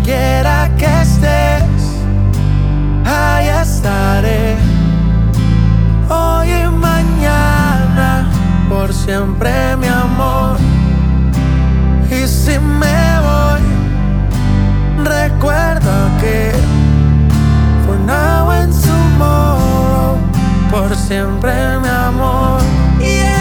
quiera que estés, ahí estaré. Hoy y mañana, por siempre, mi amor. Y si me voy, recuerda que for now and tomorrow, por siempre, mi amor. Yeah.